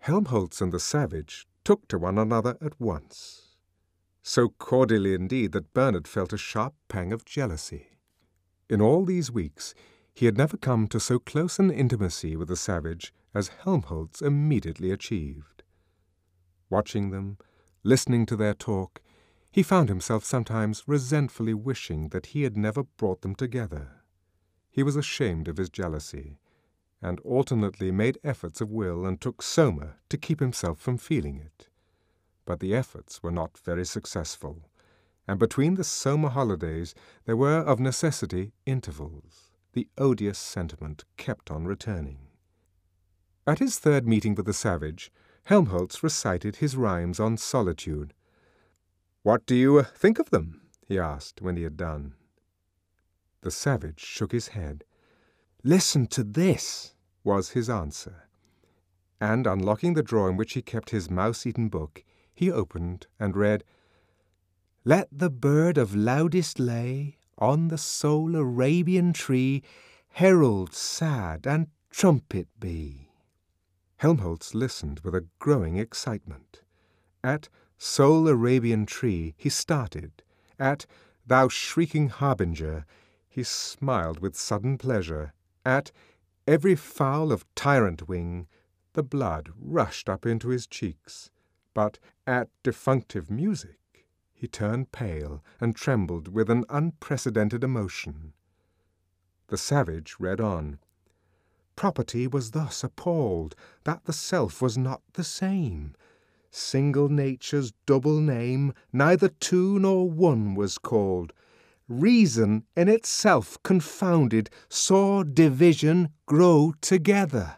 Helmholtz and the savage took to one another at once, so cordially indeed that Bernard felt a sharp pang of jealousy. In all these weeks he had never come to so close an intimacy with the savage as Helmholtz immediately achieved. Watching them, listening to their talk, he found himself sometimes resentfully wishing that he had never brought them together. He was ashamed of his jealousy, and alternately made efforts of will and took soma to keep himself from feeling it. But the efforts were not very successful, and between the soma holidays there were of necessity intervals. The odious sentiment kept on returning. At his third meeting with the savage, Helmholtz recited his rhymes on solitude. "What do you think of them?" he asked when he had done. The savage shook his head. "Listen to this," was his answer, and unlocking the drawer in which he kept his mouse-eaten book, he opened and read, "Let the bird of loudest lay on the sole Arabian tree herald sad and trumpet be." Helmholtz listened with a growing excitement. At "Sole Arabian tree" he started. At "Thou shrieking harbinger" he smiled with sudden pleasure. At "Every fowl of tyrant wing" the blood rushed up into his cheeks. But at "defunctive music" he turned pale and trembled with an unprecedented emotion. The savage read on. "Property was thus appalled that the self was not the same. Single nature's double name neither two nor one was called. Reason in itself confounded saw division grow together."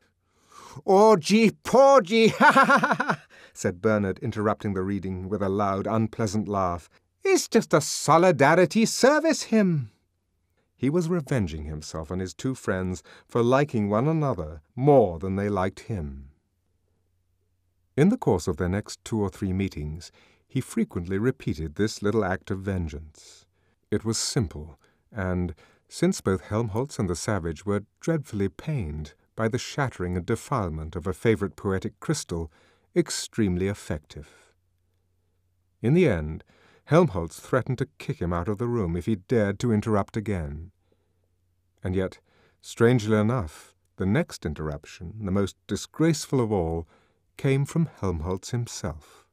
"Orgy, porgy, ha ha ha ha!" said Bernard, interrupting the reading with a loud, unpleasant laugh. "It's just a solidarity service hymn." He was revenging himself on his two friends for liking one another more than they liked him. In the course of their next 2 or 3 meetings, he frequently repeated this little act of vengeance. It was simple, and, since both Helmholtz and the savage were dreadfully pained by the shattering and defilement of a favorite poetic crystal, extremely effective. In the end, Helmholtz threatened to kick him out of the room if he dared to interrupt again. And yet, strangely enough, the next interruption, the most disgraceful of all, came from Helmholtz himself.